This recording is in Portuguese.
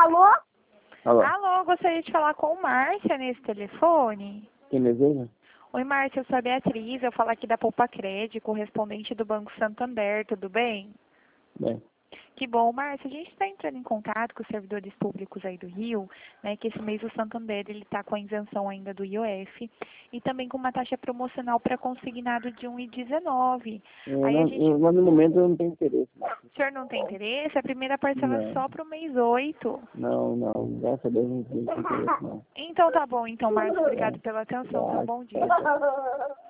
Alô? Alô, Alô, gostaria de falar com Márcia nesse telefone. quem deseja? Oi, Márcia, eu sou a Beatriz, eu falo aqui da Poupa Cred, correspondente do Banco Santander, tudo bem? Bem, Que bom, Márcia, a gente está entrando em contato com os servidores públicos aí do Rio, né, que esse mês o Santander ele está com a isenção ainda do IOF e também com uma taxa promocional para consignado de 1,19. Aí a gente, no momento eu não tenho interesse. o senhor não tem interesse? A primeira parcela é Não, só para o mês 8. não, graças a Deus não tenho interesse, não. Então tá bom, então, Márcia, obrigado pela atenção, tenha um bom dia.